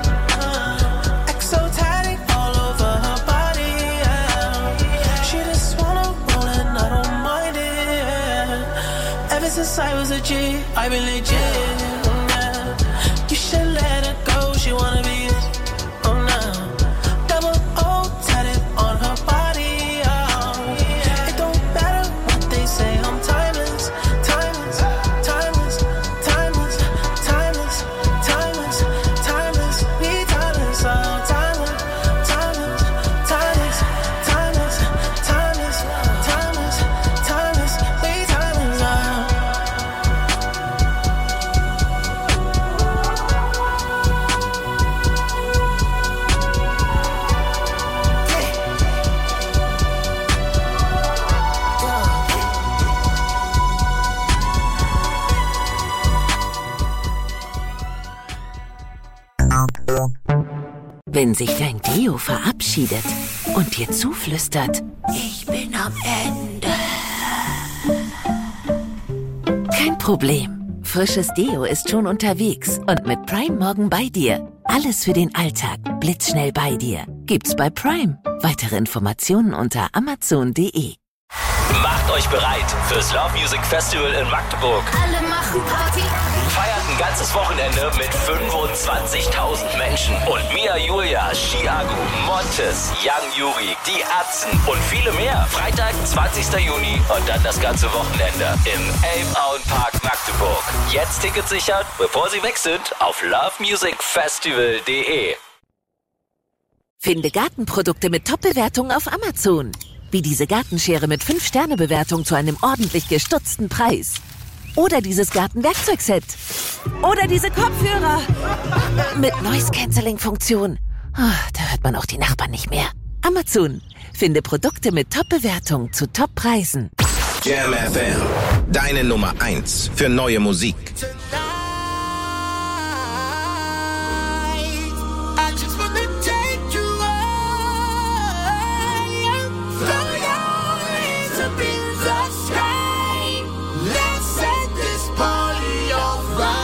Exotic all over her body, yeah. She just wanna roll and I don't mind it, yeah. Ever since I was a G, I've been legit, yeah. You should let her go, she wanna be it, oh no. Double O tatted on her body, oh. It don't matter what they say, I'm timeless, timeless, timeless, timeless, timeless, timeless, timeless, we timeless, oh. Timeless, timeless, timeless, timeless, timeless, timeless, timeless, we timeless, oh. Wenn sich dein Deo verabschiedet und dir zuflüstert, Ich bin am Ende. kein Problem. Frisches Deo ist schon unterwegs und mit Prime morgen bei dir. Alles für den Alltag, blitzschnell bei dir. Gibt's bei Prime. Weitere Informationen unter amazon punkt de. Macht euch bereit fürs Love Music Festival in Magdeburg. Alle machen Party. Feiert ein ganzes Wochenende mit fünfundzwanzigtausend Menschen. Und Mia Julia, Chiago, Montes, Young Yuri, die Atzen und viele mehr. Freitag, zwanzigster Juni und dann das ganze Wochenende im Elbauen Park Magdeburg. Jetzt Tickets sichern, bevor sie weg sind, auf love music festival punkt de. Finde Gartenprodukte mit Top-Bewertungen auf Amazon. Wie diese Gartenschere mit fünf Sterne Bewertung zu einem ordentlich gestutzten Preis. Oder dieses Gartenwerkzeugset. Oder diese Kopfhörer. Mit Noise-Canceling-Funktion. Oh, da hört man auch die Nachbarn nicht mehr. Amazon. Finde Produkte mit Top-Bewertung zu Top-Preisen. Jam F M. Deine Nummer eins für neue Musik. I just wanna take you higher. Throw your hands up in the sky. Let's set this party on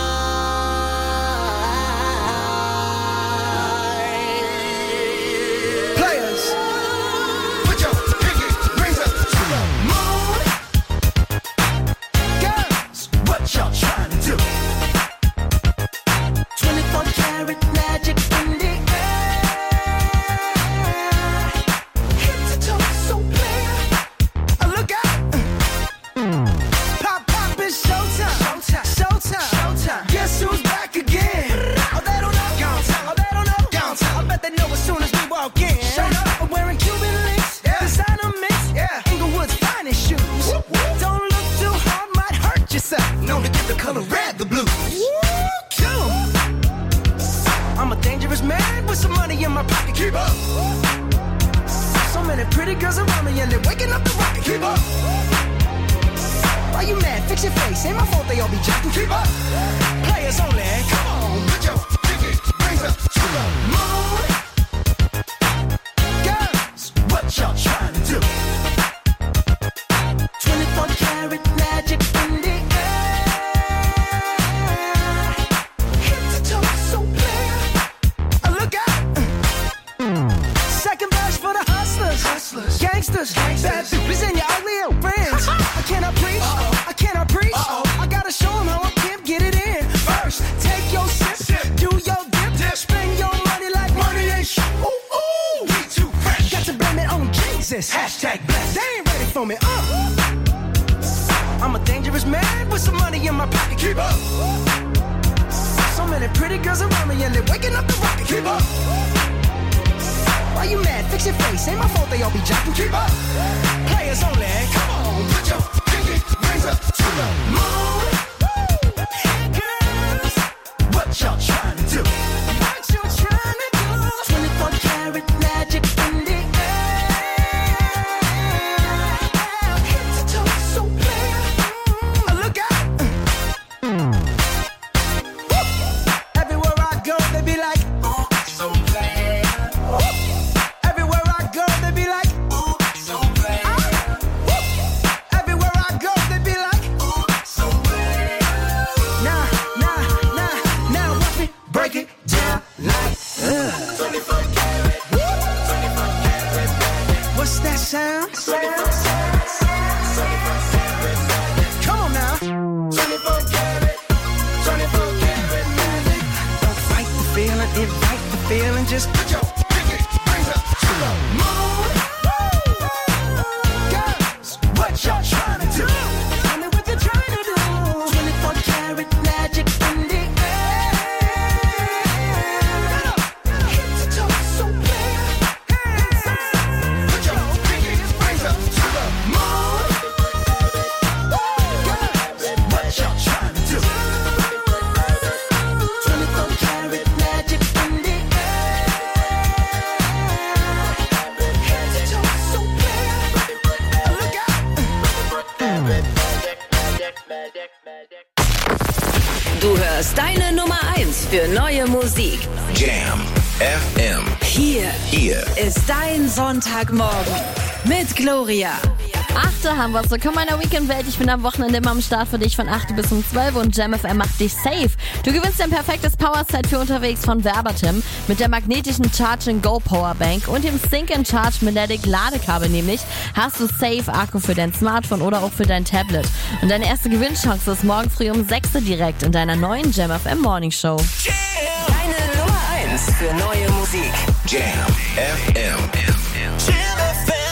fire. Players, put your pinky rings up to the moon. Girls, what y'all trying to do? twenty-four karat magic in the air. Head to toe, so clear. Oh, look out. Pop, pop, it's showtime. Showtime. Showtime. Showtime. Guess who's back again? Oh, they don't know. Downtown. Oh, they don't know. Downtown. I bet they know as soon as we walk in. Show up. I'm wearing Cuban links. Yeah. Designer mix. Yeah. Inglewood's finest shoes. Whoop, whoop. Don't look too hard, might hurt yourself. Known to give the color red the blues. Woo, I'm a dangerous man with some money in my pocket. Keep up. So many pretty girls around me and they're waking up the rocket. Keep up. Why you mad? Fix your face. Ain't my fault they all be jacking. Keep up. Players only. Come on, put your pinky rings up to the moon. Girls, what y'all trying to do? twenty-four karat magic in the air. Head to toe, so clear. Oh, look out. Second verse for the hustlers. Hustlers. Gangsters. Gangsters. Bad dudes and your ugly old friends. I cannot preach. Uh-oh. I cannot preach. Uh-oh. I gotta show them how I can get it in. First, take your sip. Sip. Do your dip. Dip. Spend your money like money ain't shit. Ooh, ooh. We too fresh. Got to blame it on Jesus. Hashtag blessed. They ain't ready for me. Uh. I'm a dangerous man with some money in my pocket. Keep up. So many pretty girls around me and they're waking up the rocket. Keep up. Why Why you mad? Fix your face. Ain't my fault they all be jocking. Keep up. Players only. Come on, put your pinky rings up to the moon. Girls, what y'all trying to do? What you trying to do? twenty-four karat magic in the air. Head to toe, so clear. Mm, look out. Mm. Everywhere I go, they be like, oh, so bad. Everywhere I go, they be like, oh, so bad. Ah. Everywhere I go, they be like, oh, so bad. Nah, nah, nah, now watch me break it down like, uh. twenty-four karat, twenty-four karat, what's that sound? Sound, sound, sound. Come on now. twenty-four karat, twenty-four karat magic. Don't fight the feeling, invite the feeling. Just put your pinky rings up to the moon. Girls, what y'all trying to do? Tell me what you're trying to do. twenty-four karat magic in the air. Head to toe, so clear. Put your pinky rings up to the moon. Girls, what y'all trying to do? twenty-four karat magic in the air. Head to toe, so clear. Look out. Du hörst deine Nummer eins für neue Musik. Jam F M. Hier, Hier ist dein Sonntagmorgen mit Gloria. Achte haben wir so. Komm meiner Weekend-Welt. Ich bin am Wochenende immer am Start für dich von acht bis um zwölf und Jam F M macht dich safe. Du gewinnst ein perfektes Powerset für unterwegs von Verbatim mit der magnetischen Charge and Go Powerbank und dem Sync and Charge Magnetic Ladekabel nämlich hast du safe Akku für dein Smartphone oder auch für dein Tablet. Und deine erste Gewinnchance ist morgen früh um sechs direkt in deiner neuen Jam F M Morning Show. Deine Nummer eins für neue Musik. Jam F M. Jam F M.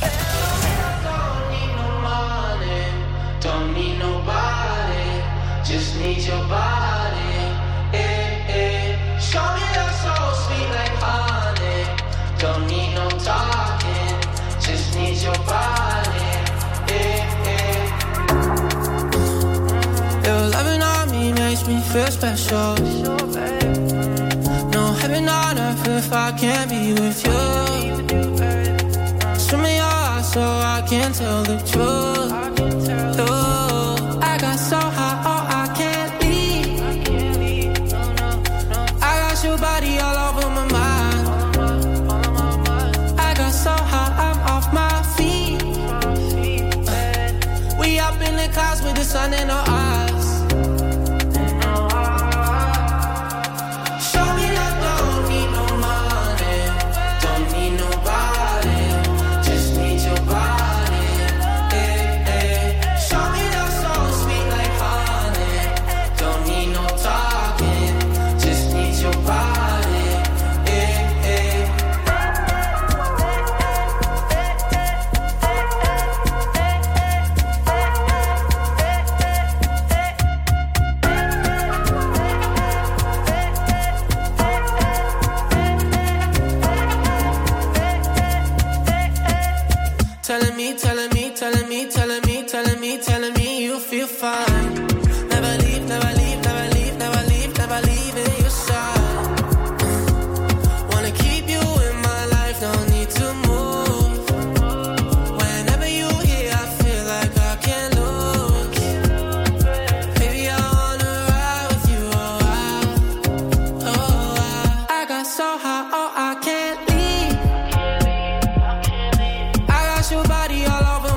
Don't need nobody, just need your body. Eh, eh. Show me love so sweet like honey. Don't need no talking, just need your body. Eh, eh. Your loving on me makes me feel special. No heaven on earth if I can't be with you. Swim in your eyes so I can tell the truth. Oh, I got so high, oh, I can't leave. I got your body all over my mind. I got so high, I'm off my feet. We up in the clouds with the sun in our eyes. Show me love, don't need no money, don't need nobody, just need your body. Telling me, telling me, telling me, telling me, telling me, telling me you feel fine. Never leave, never leave, never leave, never leave, never leave in your side. Wanna keep you in my life, don't need to move. Whenever you here, I feel like I can't lose. Baby, I wanna ride with you a while. Oh, I, I got so high, oh, I can't leave. I got your body all over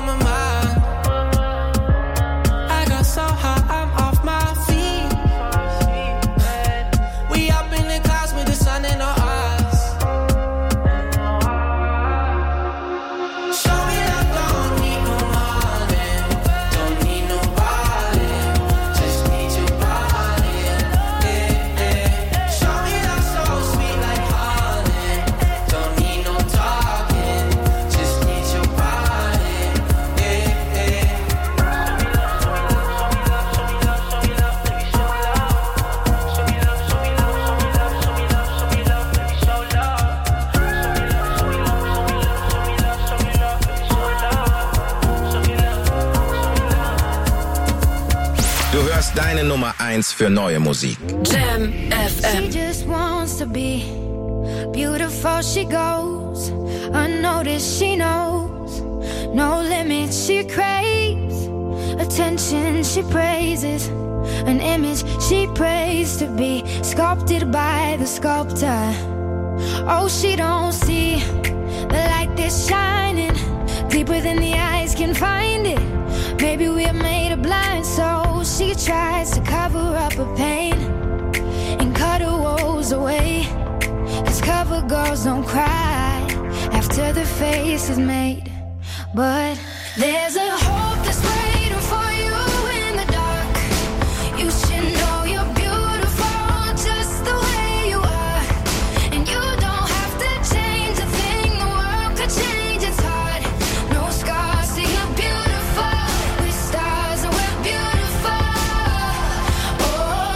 deine Nummer eins für neue Musik. Jam F M. She just wants to be beautiful, she goes unnoticed, she knows no limits, she craves attention, she praises an image she prays to be sculpted by the sculptor. Oh, she don't see the light that's shining deeper than the eyes can find it. Maybe we're made of blind, so she tries to cover up her pain and cut her woes away. Cause cover girls don't cry after the face is made. But there's a hope that's waiting for you in the dark. You should know you're beautiful just the way you are. And you don't have to change a thing, the world could change, it's hard. No scars, see you're beautiful. With stars and we're beautiful. Oh,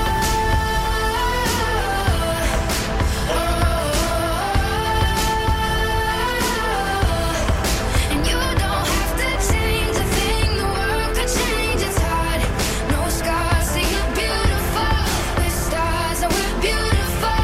and you don't have to change a thing, the world could change, it's hard. No scars, see you're beautiful. With stars and we're beautiful.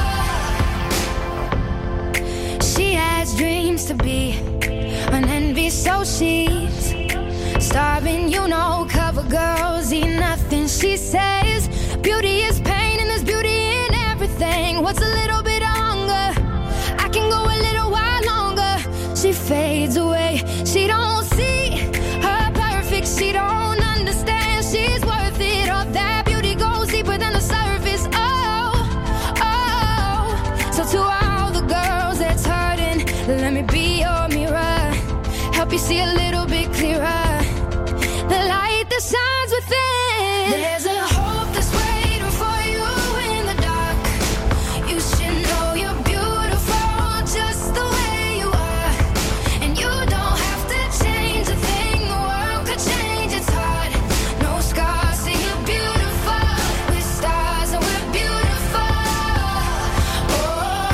She has dreams to be an envy, so she's starving, you know. Cover girls eat nothing, she says. Beauty is pain and there's beauty in everything. What's a little bit of hunger? I can go a little while longer. She fades away, she don't see her perfect, she don't understand she's worth it. All that beauty goes deeper than the surface. Oh, oh. So to all the girls that's hurting, let me be your mirror, help you see a little bit clearer. The light that shines within. There's a hope that's waiting for you in the dark. You should know you're beautiful just the way you are. And you don't have to change a thing, the world could change, it's hard. No scars, see you're beautiful. With stars and we're beautiful. Oh,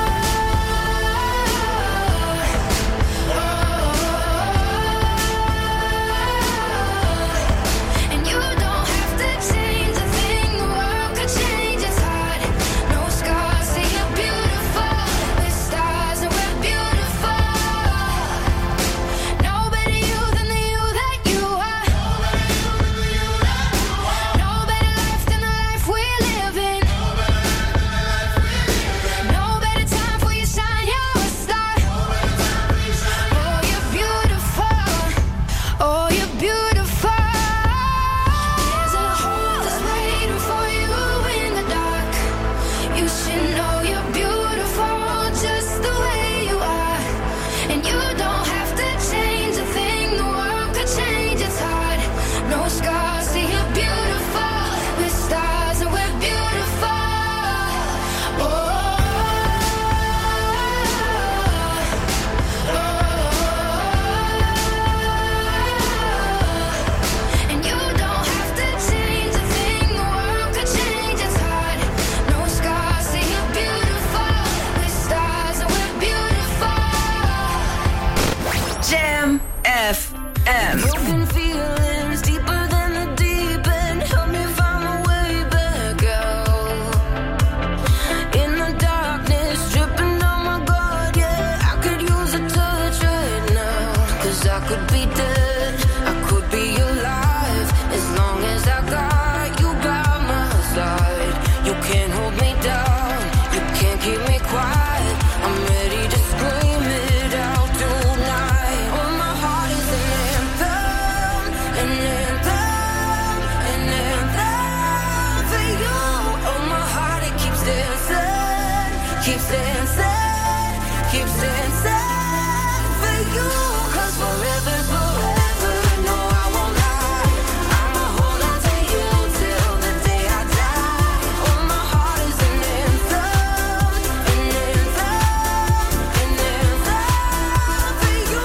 and you don't have to change a thing, the world could change, it's hard. No scars, see you're beautiful. With stars and we're beautiful. No better you than the you that you are. No better life than the life we're living. No better time for you shine, you're a star. Oh, you're beautiful. Oh, you're beautiful. There's a hope that's waiting for you in the dark. You should know you're beautiful just the way you are. And you don't have to change a thing, the world could change, it's hard. No scars, see you're beautiful. With stars and we're beautiful. Oh, and you don't have to change a thing, the world could change, it's hard. No scars, see you're beautiful. With stars and we're beautiful. Jam F M. Broken feelings deeper than the deep end. Help me find my way back out. In the darkness, dripping on my guard, yeah. I could use a touch right now. Cause I could be dead, I could be alive. As long as I got you by my side. You can't hold me down, you can't keep me quiet. I'm ready to scream it out tonight. Oh, my heart is an anthem, an anthem, an anthem for you. Oh, my heart, it keeps dancing, keeps dancing, keeps dancing for you. Cause forever's forever, no, I won't lie. I'ma hold on to you till the day I die. Oh, my heart is an anthem, an anthem, an anthem for you.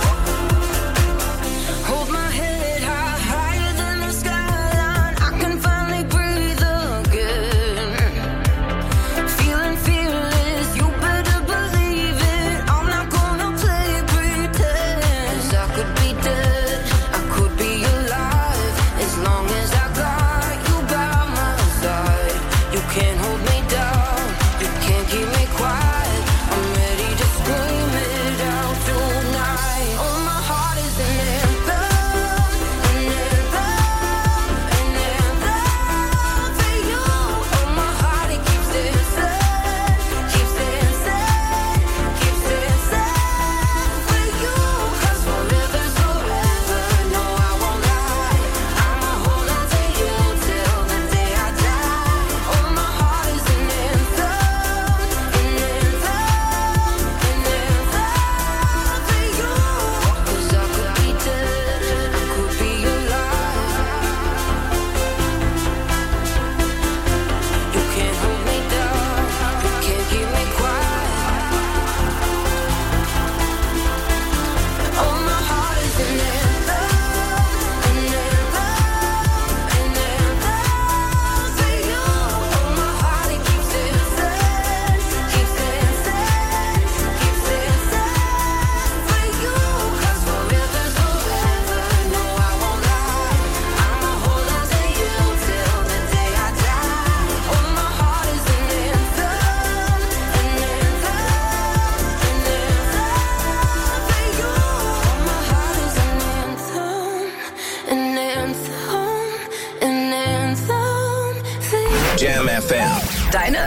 Hold my head high, higher than the skyline. I can finally breathe again. Feeling fearless, you hold me down, you can't keep me quiet. I'm ready to scream it out tonight. Oh, my heart is an anthem, an anthem, an anthem for you. Oh, my heart, it keeps dancing, keeps dancing, keeps dancing for you. 'Cause forever's forever, no, I won't lie. I'ma hold on to you till the day I die. Oh, my heart is an anthem, an anthem, an anthem for you. 'Cause I could be dead, I could be alive. You can't hold me down, you can't keep me quiet. Oh, my heart is an anthem, an anthem, an anthem for you. Oh, my heart, it keeps dancing, keeps dancing, keeps dancing for you. 'Cause forever's forever, no, I won't lie. I'ma hold on to you till the day I die. Oh, my heart is an anthem, an anthem, an anthem for you. Oh, my heart is an anthem, an anthem, an anthem for you. Jam F M. Deine